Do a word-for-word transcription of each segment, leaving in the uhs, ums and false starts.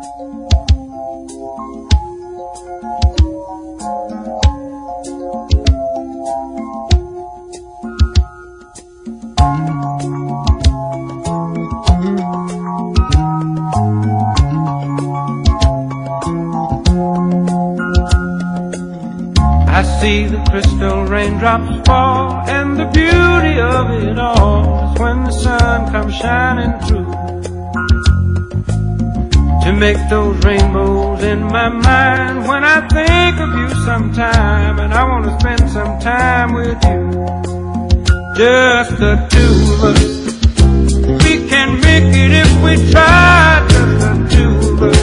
I see the crystal raindrops fall, and the beauty of it all is when the sun comes shining through to make those rainbows in my mind. When I think of you sometime, and I want to spend some time with you, just the two of us. We can make it if we try, just the two of us.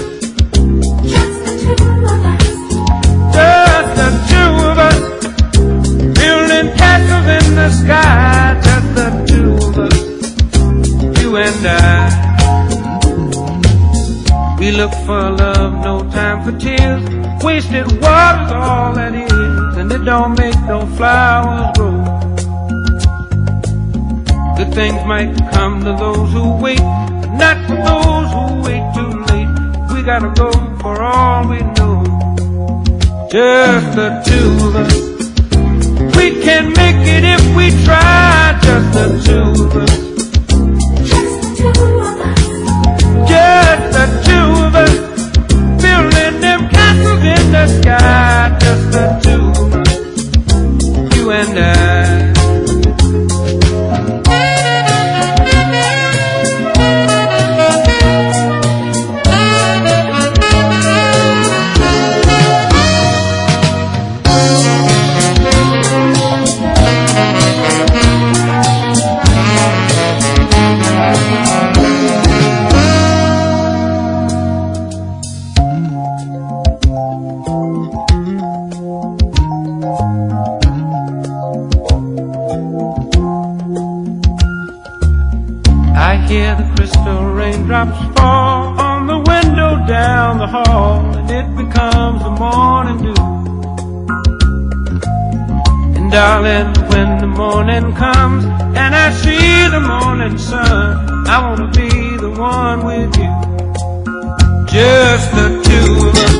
In the sky, just the two of us, you and I. We look for love, no time for tears. Wasted water's all that is, and it don't make no flowers grow. Good things might come to those who wait, but not for those who wait too late. We gotta go for all we know, just the two of us. We can make it if we try, just the two of us. Just the two of us. Building them castles in the sky, just the two of us. You and I. I hear the crystal raindrops fall on the window down the hall, and it becomes the morning dew. And darling, when the morning comes and I see the morning sun, I wanna be the one with you, just the two of us.